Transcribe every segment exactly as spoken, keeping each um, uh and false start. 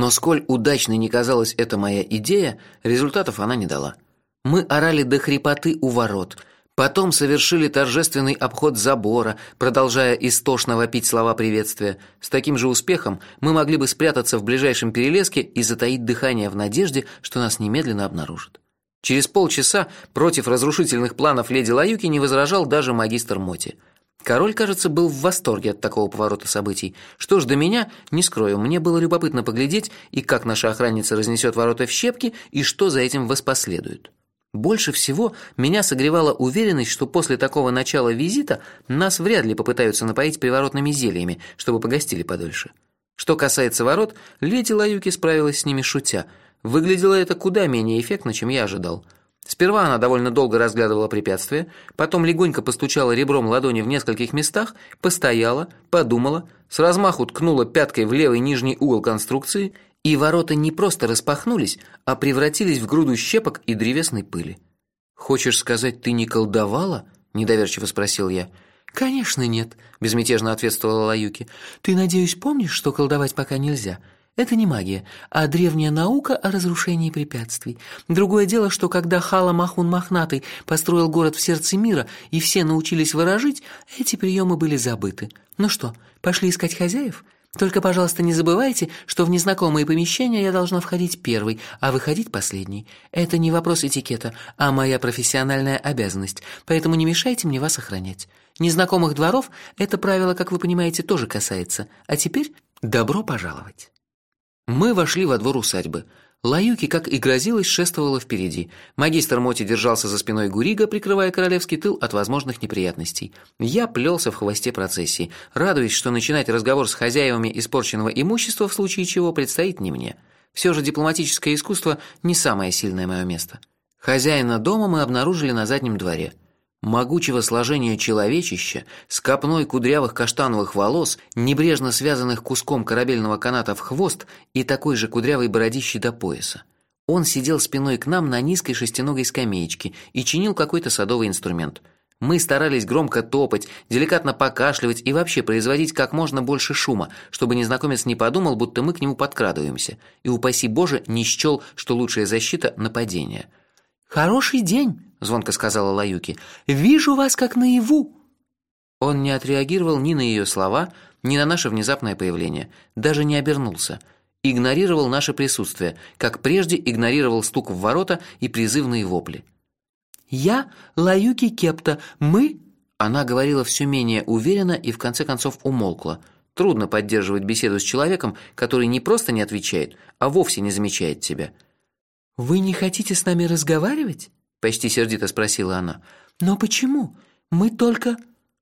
Но сколь удачной ни казалась эта моя идея, результатов она не дала. Мы орали до хрипоты у ворот, потом совершили торжественный обход забора, продолжая истошно вопить слова приветствия. С таким же успехом мы могли бы спрятаться в ближайшем перелеске и затаить дыхание в надежде, что нас немедленно обнаружат. Через полчаса против разрушительных планов леди Лаюки не возражал даже магистр Моти. Король, кажется, был в восторге от такого поворота событий. Что ж до меня, не скрою, мне было любопытно поглядеть, и как наша охранница разнесет ворота в щепки, и что за этим воспоследует. Больше всего меня согревала уверенность, что после такого начала визита нас вряд ли попытаются напоить приворотными зельями, чтобы погостили подольше. Что касается ворот, леди Лаюки справилась с ними шутя. Выглядело это куда менее эффектно, чем я ожидал. Сперва она довольно долго разглядывала препятствие, потом легонько постучала ребром ладони в нескольких местах, постояла, подумала, с размаху ткнула пяткой в левый нижний угол конструкции, и ворота не просто распахнулись, а превратились в груду щепок и древесной пыли. «Хочешь сказать, ты не колдовала?» – недоверчиво спросил я. «Конечно нет», – безмятежно ответствовала Лаюки. «Ты, надеюсь, помнишь, что колдовать пока нельзя? Это не магия, а древняя наука о разрушении препятствий. Другое дело, что когда Хала Махун Мохнатый построил город в сердце мира и все научились ворожить, эти приемы были забыты. Ну что, пошли искать хозяев? Только, пожалуйста, не забывайте, что в незнакомые помещения я должна входить первой, а выходить последней. Это не вопрос этикета, а моя профессиональная обязанность, поэтому не мешайте мне вас охранять. Незнакомых дворов это правило, как вы понимаете, тоже касается. А теперь добро пожаловать». Мы вошли во двор усадьбы. Лаюки, как и грозилось, шествовала впереди. Магистр Моти держался за спиной Гурига, прикрывая королевский тыл от возможных неприятностей. Я плелся в хвосте процессии, радуясь, что начинать разговор с хозяевами испорченного имущества в случае чего предстоит не мне. Все же дипломатическое искусство не самое сильное мое место. Хозяина дома мы обнаружили на заднем дворе. Могучего сложения человечища, с копной кудрявых каштановых волос, небрежно связанных куском корабельного каната в хвост и такой же кудрявой бородищей до пояса. Он сидел спиной к нам на низкой шестиногой скамеечке и чинил какой-то садовый инструмент. Мы старались громко топать, деликатно покашливать и вообще производить как можно больше шума, чтобы незнакомец не подумал, будто мы к нему подкрадываемся, и, упаси Боже, не счел, что лучшая защита – нападение. «Хороший день», – звонко сказала Лаюки. «Вижу вас как наяву». Он не отреагировал ни на ее слова, ни на наше внезапное появление, даже не обернулся. Игнорировал наше присутствие, как прежде игнорировал стук в ворота и призывные вопли. «Я Лаюки Кепта, мы...» Она говорила все менее уверенно и в конце концов умолкла. Трудно поддерживать беседу с человеком, который не просто не отвечает, а вовсе не замечает тебя. «Вы не хотите с нами разговаривать?» – почти сердито спросила она. «Но почему? Мы только...»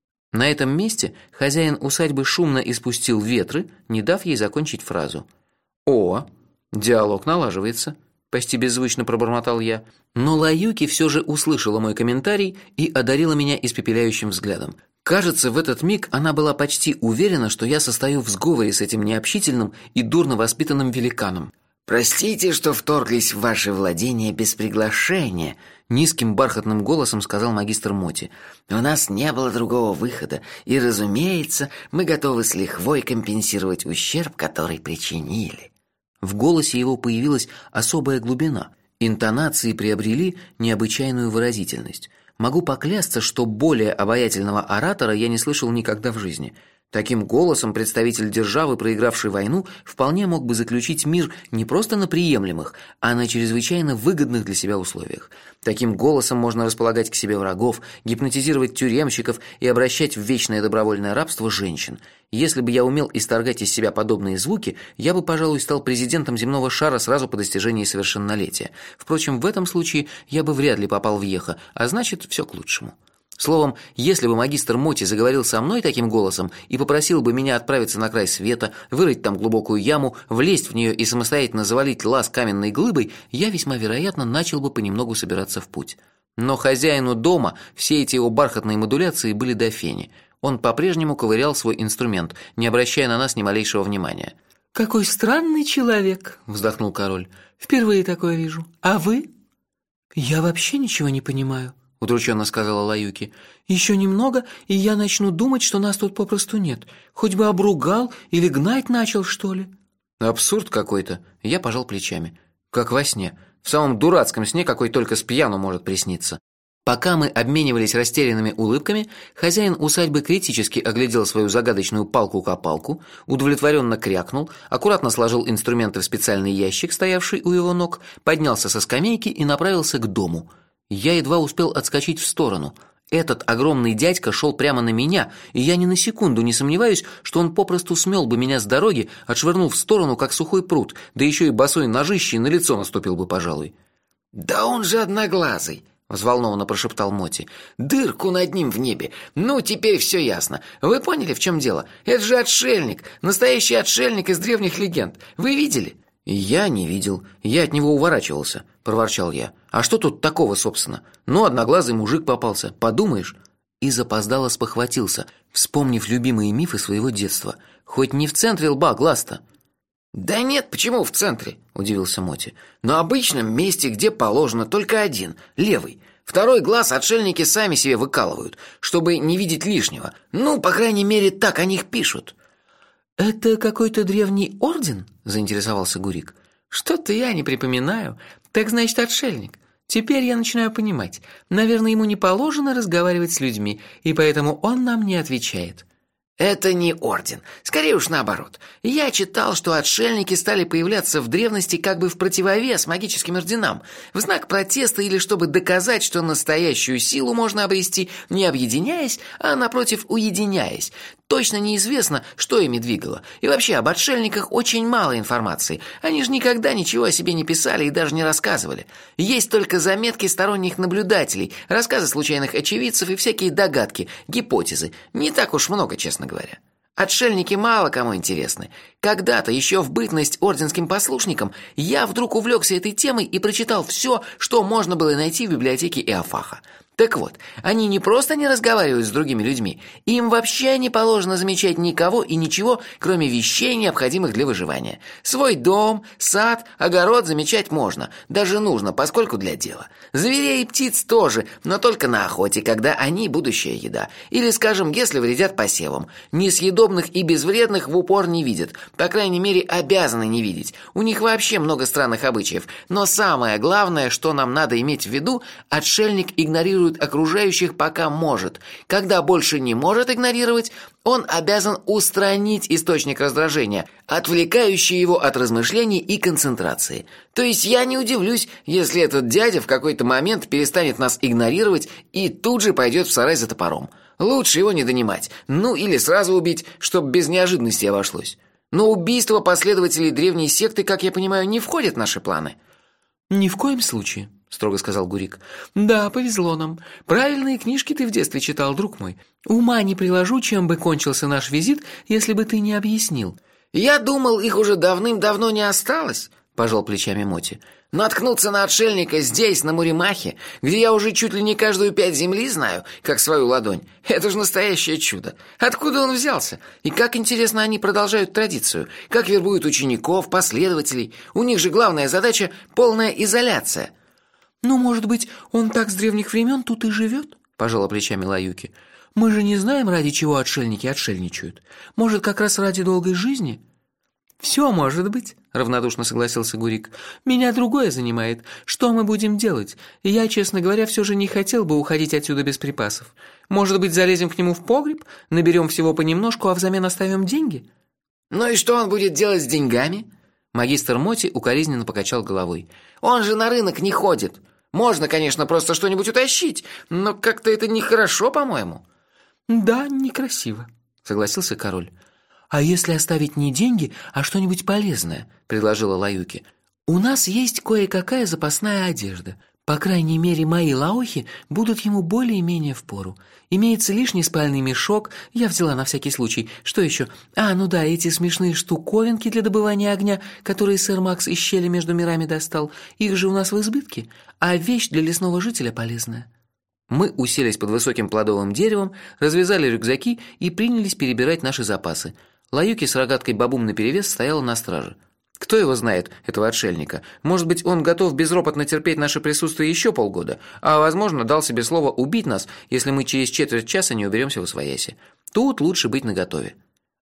На этом месте хозяин усадьбы шумно испустил ветры, не дав ей закончить фразу. «О, диалог налаживается», – почти беззвучно пробормотал я. Но Лаюки все же услышала мой комментарий и одарила меня испепеляющим взглядом. Кажется, в этот миг она была почти уверена, что я состою в сговоре с этим необщительным и дурно воспитанным великаном. «Простите, что вторглись в ваши владения без приглашения», — низким бархатным голосом сказал магистр Моти. «У нас не было другого выхода, и, разумеется, мы готовы с лихвой компенсировать ущерб, который причинили». В голосе его появилась особая глубина. Интонации приобрели необычайную выразительность. Могу поклясться, что более обаятельного оратора я не слышал никогда в жизни. Таким голосом представитель державы, проигравшей войну, вполне мог бы заключить мир не просто на приемлемых, а на чрезвычайно выгодных для себя условиях. Таким голосом можно располагать к себе врагов, гипнотизировать тюремщиков и обращать в вечное добровольное рабство женщин. Если бы я умел исторгать из себя подобные звуки, я бы, пожалуй, стал президентом земного шара сразу по достижении совершеннолетия. Впрочем, в этом случае я бы вряд ли попал в Йеха, а значит, все к лучшему. Словом, если бы магистр Моти заговорил со мной таким голосом и попросил бы меня отправиться на край света, вырыть там глубокую яму, влезть в нее и самостоятельно завалить лаз каменной глыбой, я весьма вероятно начал бы понемногу собираться в путь. Но хозяину дома все эти его бархатные модуляции были до фени. Он по-прежнему ковырял свой инструмент, не обращая на нас ни малейшего внимания. «Какой странный человек!» – вздохнул король. «Впервые такое вижу. А вы?» «Я вообще ничего не понимаю», – удрученно сказала Лаюки. «Еще немного, и я начну думать, что нас тут попросту нет. Хоть бы обругал или гнать начал, что ли». Абсурд какой-то. Я пожал плечами. Как во сне. В самом дурацком сне, какой только с пьяну может присниться. Пока мы обменивались растерянными улыбками, хозяин усадьбы критически оглядел свою загадочную палку-копалку, удовлетворенно крякнул, аккуратно сложил инструменты в специальный ящик, стоявший у его ног, поднялся со скамейки и направился к дому. Я едва успел отскочить в сторону. Этот огромный дядька шел прямо на меня, и я ни на секунду не сомневаюсь, что он попросту смел бы меня с дороги, отшвырнув в сторону, как сухой пруд, да еще и босой ножищей на лицо наступил бы, пожалуй. «Да он же одноглазый!» — взволнованно прошептал Моти. «Дырку над ним в небе. Ну, теперь все ясно. Вы поняли, в чем дело? Это же отшельник, настоящий отшельник из древних легенд. Вы видели?» «Я не видел. Я от него уворачивался», – проворчал я. «А что тут такого, собственно? Ну, одноглазый мужик попался. Подумаешь». И запоздало спохватился, вспомнив любимые мифы своего детства. Хоть не в центре лба глаз-то. «Да нет, почему в центре?» – удивился Моти. «На обычном месте, где положено, только один, левый. Второй глаз отшельники сами себе выкалывают, чтобы не видеть лишнего. Ну, по крайней мере, так о них пишут». «Это какой-то древний орден?» – заинтересовался Гурик. «Что-то я не припоминаю. Так значит, отшельник. Теперь я начинаю понимать. Наверное, ему не положено разговаривать с людьми, и поэтому он нам не отвечает». «Это не орден. Скорее уж наоборот. Я читал, что отшельники стали появляться в древности как бы в противовес магическим орденам, в знак протеста или чтобы доказать, что настоящую силу можно обрести, не объединяясь, а, напротив, уединяясь. Точно неизвестно, что ими двигало. И вообще, об отшельниках очень мало информации. Они же никогда ничего о себе не писали и даже не рассказывали. Есть только заметки сторонних наблюдателей, рассказы случайных очевидцев и всякие догадки, гипотезы. Не так уж много, честно говоря. Отшельники мало кому интересны. Когда-то, еще в бытность орденским послушником, я вдруг увлекся этой темой и прочитал все, что можно было найти в библиотеке Иофаха. Так вот, они не просто не разговаривают с другими людьми, им вообще не положено замечать никого и ничего, кроме вещей, необходимых для выживания. Свой дом, сад, огород замечать можно, даже нужно, поскольку для дела. Зверей и птиц тоже, но только на охоте, когда они будущая еда. Или, скажем, если вредят посевам. Несъедобных и безвредных в упор не видят, по крайней мере, обязаны не видеть. У них вообще много странных обычаев. Но самое главное, что нам надо иметь в виду, отшельник игнорирует окружающих пока может. Когда больше не может игнорировать, он обязан устранить источник раздражения, отвлекающий его от размышлений и концентрации. То есть я не удивлюсь, если этот дядя в какой-то момент перестанет нас игнорировать и тут же пойдет в сарай за топором. Лучше его не донимать, ну или сразу убить, чтобы без неожиданности обошлось. Но убийство последователей древней секты, как я понимаю, не входит в наши планы. «Ни в коем случае», – строго сказал Гурик. «Да, повезло нам. Правильные книжки ты в детстве читал, друг мой. Ума не приложу, чем бы кончился наш визит, если бы ты не объяснил». «Я думал, их уже давным-давно не осталось», – пожал плечами Моти. «Наткнуться на отшельника здесь, на Муримахе, где я уже чуть ли не каждую пять земли знаю, как свою ладонь, это же настоящее чудо. Откуда он взялся? И как, интересно, они продолжают традицию? Как вербуют учеников, последователей? У них же главная задача – полная изоляция». «Ну, может быть, он так с древних времен тут и живет?» – пожала плечами Лаюки. «Мы же не знаем, ради чего отшельники отшельничают. Может, как раз ради долгой жизни?» «Все может быть», – равнодушно согласился Гурик. «Меня другое занимает. Что мы будем делать? Я, честно говоря, все же не хотел бы уходить отсюда без припасов. Может быть, залезем к нему в погреб, наберем всего понемножку, а взамен оставим деньги?» «Ну и что он будет делать с деньгами?» Магистр Моти укоризненно покачал головой. «Он же на рынок не ходит. Можно, конечно, просто что-нибудь утащить, но как-то это нехорошо, по-моему». «Да, некрасиво», – согласился король. «А если оставить не деньги, а что-нибудь полезное?» – предложила Лаюки. «У нас есть кое-какая запасная одежда. По крайней мере, мои лаохи будут ему более-менее впору. Имеется лишний спальный мешок, я взяла на всякий случай. Что еще? А, ну да, эти смешные штуковинки для добывания огня, которые сэр Макс из щели между мирами достал. Их же у нас в избытке. А вещь для лесного жителя полезная». Мы уселись под высоким плодовым деревом, развязали рюкзаки и принялись перебирать наши запасы. Лаюки с рогаткой Бабум наперевес стояла на страже. Кто его знает, этого отшельника? Может быть, он готов безропотно терпеть наше присутствие еще полгода, а, возможно, дал себе слово убить нас, если мы через четверть часа не уберемся восвояси. Тут лучше быть наготове.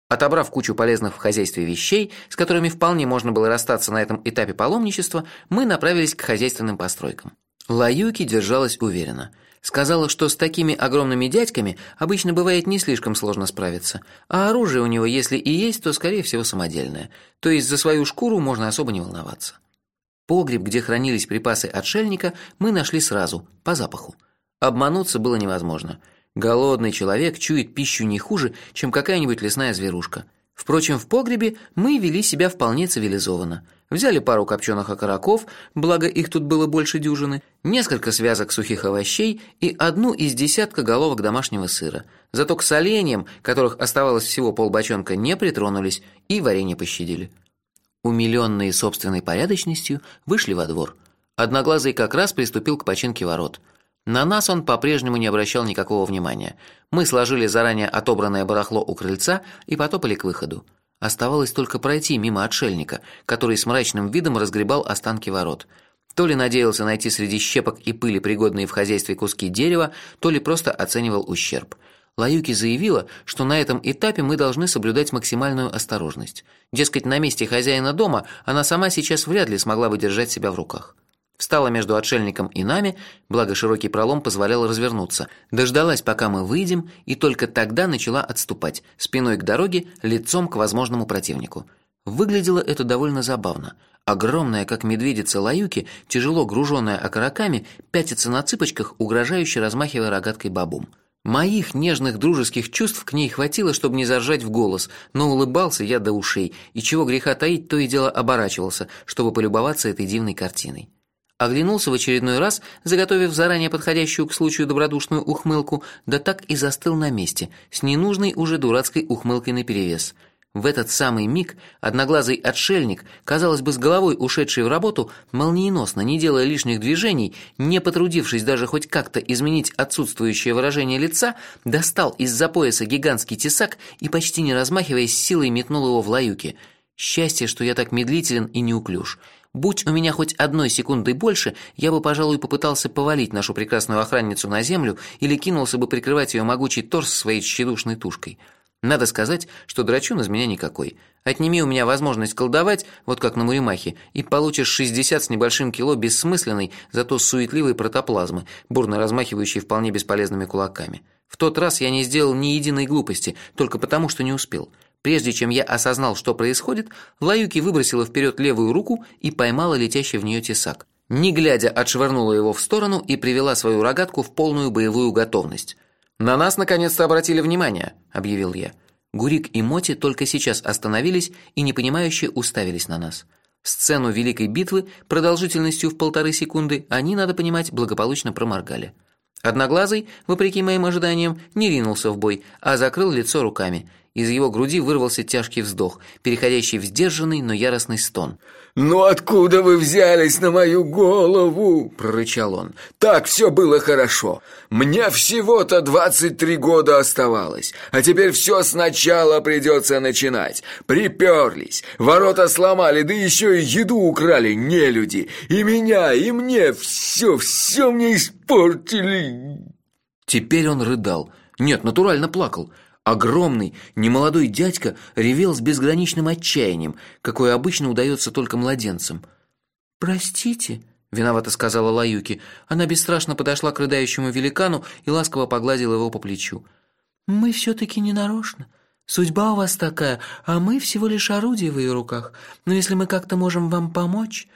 Отобрав кучу полезных в хозяйстве вещей, с которыми вполне можно было расстаться на этом этапе паломничества, мы направились к хозяйственным постройкам. Лаюки держалась уверенно. Сказала, что с такими огромными дядьками обычно бывает не слишком сложно справиться, а оружие у него, если и есть, то, скорее всего, самодельное, то есть за свою шкуру можно особо не волноваться. Погреб, где хранились припасы отшельника, мы нашли сразу, по запаху. Обмануться было невозможно. Голодный человек чует пищу не хуже, чем какая-нибудь лесная зверушка. Впрочем, в погребе мы вели себя вполне цивилизованно. Взяли пару копченых окороков, благо их тут было больше дюжины, несколько связок сухих овощей и одну из десятка головок домашнего сыра. Зато к соленьям, которых оставалось всего полбочонка, не притронулись и варенье пощадили. Умиленные собственной порядочностью, вышли во двор. Одноглазый как раз приступил к починке ворот. На нас он по-прежнему не обращал никакого внимания. Мы сложили заранее отобранное барахло у крыльца и потопали к выходу. Оставалось только пройти мимо отшельника, который с мрачным видом разгребал останки ворот. То ли надеялся найти среди щепок и пыли пригодные в хозяйстве куски дерева, то ли просто оценивал ущерб. Лаюки заявила, что на этом этапе мы должны соблюдать максимальную осторожность. Дескать, на месте хозяина дома она сама сейчас вряд ли смогла бы держать себя в руках. Встала между отшельником и нами, благо широкий пролом позволял развернуться. Дождалась, пока мы выйдем, и только тогда начала отступать, спиной к дороге, лицом к возможному противнику. Выглядело это довольно забавно. Огромная, как медведица Лаюки, тяжело груженная окороками, пятится на цыпочках, угрожающе размахивая рогаткой бабум. Моих нежных дружеских чувств к ней хватило, чтобы не заржать в голос, но улыбался я до ушей, и чего греха таить, то и дело оборачивался, чтобы полюбоваться этой дивной картиной. Оглянулся в очередной раз, заготовив заранее подходящую к случаю добродушную ухмылку, да так и застыл на месте, с ненужной уже дурацкой ухмылкой наперевес. В этот самый миг одноглазый отшельник, казалось бы, с головой ушедший в работу, молниеносно, не делая лишних движений, не потрудившись даже хоть как-то изменить отсутствующее выражение лица, достал из-за пояса гигантский тесак и, почти не размахиваясь, силой метнул его в Лаюки. Счастье, что я так медлителен и неуклюж. Будь у меня хоть одной секунды больше, я бы, пожалуй, попытался повалить нашу прекрасную охранницу на землю или кинулся бы прикрывать ее могучий торс своей тщедушной тушкой. Надо сказать, что драчун из меня никакой. Отними у меня возможность колдовать, вот как на Муримахе, и получишь шестьдесят с небольшим кило бессмысленной, зато суетливой протоплазмы, бурно размахивающей вполне бесполезными кулаками. В тот раз я не сделал ни единой глупости, только потому, что не успел. Прежде чем я осознал, что происходит, Лаюки выбросила вперед левую руку и поймала летящий в нее тесак. Не глядя, отшвырнула его в сторону и привела свою рогатку в полную боевую готовность. «На нас наконец-то обратили внимание», – объявил я. Гурик и Моти только сейчас остановились и непонимающе уставились на нас. Сцену великой битвы продолжительностью в полторы секунды они, надо понимать, благополучно проморгали. Одноглазый, вопреки моим ожиданиям, не ринулся в бой, а закрыл лицо руками. Из его груди вырвался тяжкий вздох, переходящий в сдержанный, но яростный стон. «Ну откуда вы взялись на мою голову?» – прорычал он. «Так все было хорошо. Мне всего-то двадцать три года оставалось, а теперь все сначала придется начинать. Приперлись, ворота сломали, да еще и еду украли нелюди. И меня, и мне все, все мне испортили». Теперь он рыдал. Нет, натурально плакал. Огромный, немолодой дядька ревел с безграничным отчаянием, какое обычно удается только младенцам. «Простите», — виновато сказала Лаюки. Она бесстрашно подошла к рыдающему великану и ласково погладила его по плечу. «Мы все-таки не нарочно. Судьба у вас такая, а мы всего лишь орудие в ее руках. Но если мы как-то можем вам помочь...»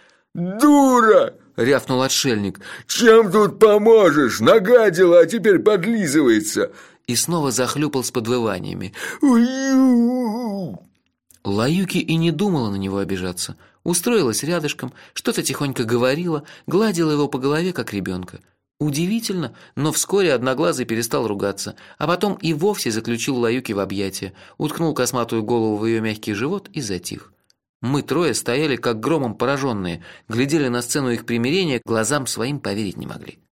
«Дура!» — рявкнул отшельник. «Чем тут поможешь? Нагадила, а теперь подлизывается!» И снова захлюпал с подвываниями. «Ую!» Лаюки и не думала на него обижаться. Устроилась рядышком, что-то тихонько говорила, гладила его по голове, как ребенка. Удивительно, но вскоре Одноглазый перестал ругаться, а потом и вовсе заключил Лаюки в объятия, уткнул косматую голову в ее мягкий живот и затих. Мы трое стояли как громом пораженные, глядели на сцену их примирения, глазам своим поверить не могли.